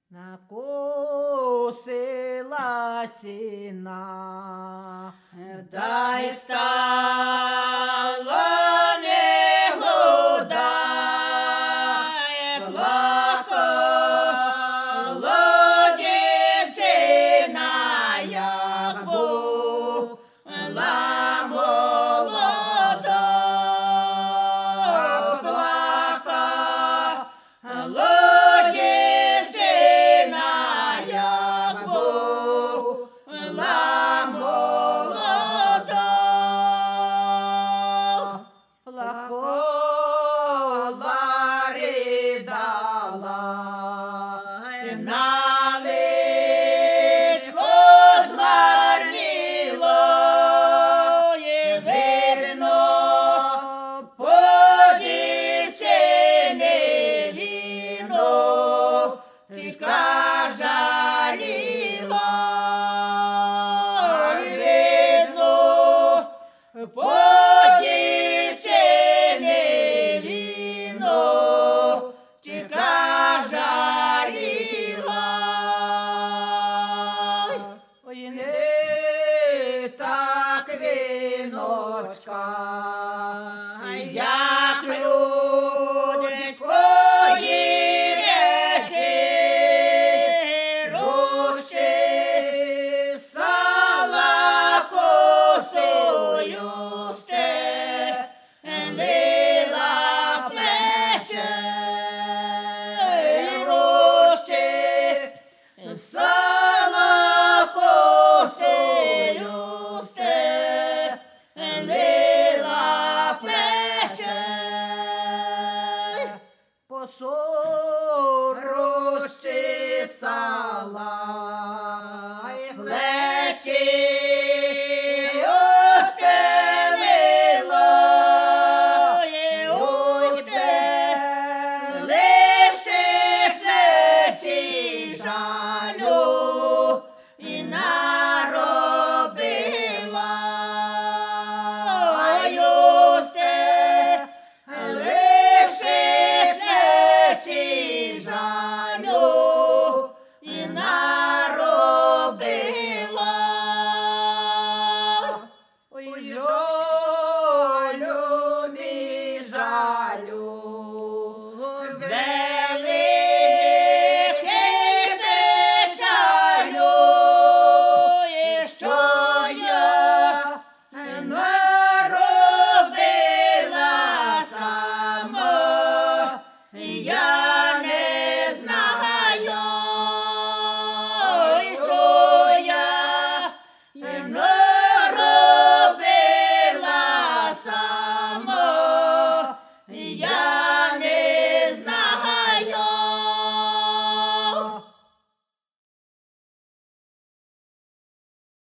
накосила сіна, дай стало негодає, плакала дівчина, як була молода, плакала дівчина, як була молода, плакала, ридала, на личко змарніло, і видно по дівчині віно, тітка жаліла, і видно по дівчині віно, тітка жаліла. ой, не так віночка